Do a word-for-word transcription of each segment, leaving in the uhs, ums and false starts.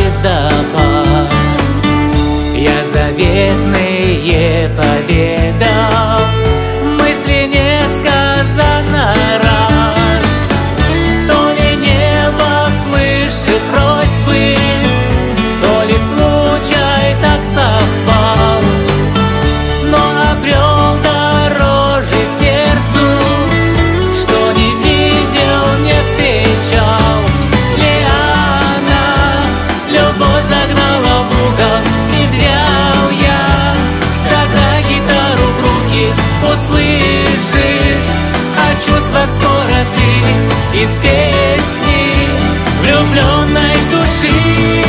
звездопад. Я заветные поведал, мысли несказанно рад. То ли небо слышит просьбы, то ли случай так совпал, но обрел дороже сердцу, что не видел, не встречал. Лиана любовь загнала в угол, и взял я тогда гитару в руки. Услышишь о чувствах скоро ты из песни влюбленной души.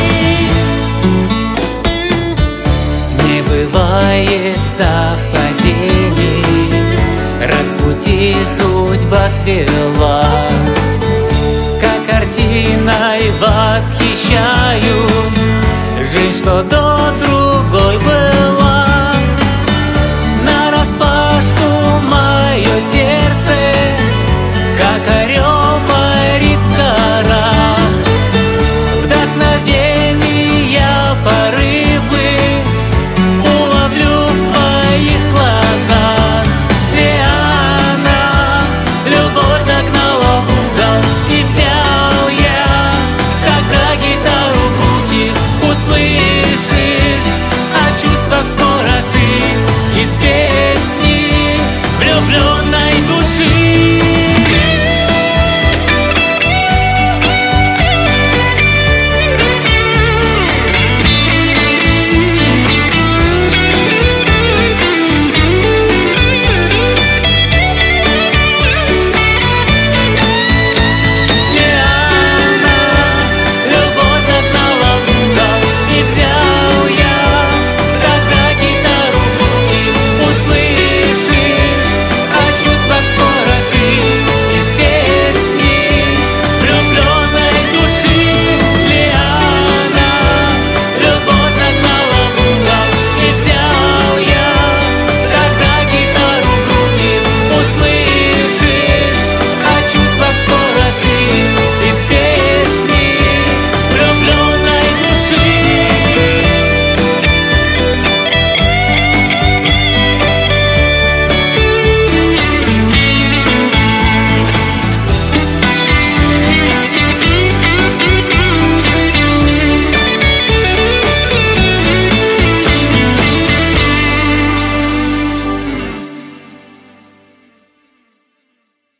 Не бывает совпадений, раз пути судьба свела. Как картиной восхищаюсь, жизнь, что до другой была.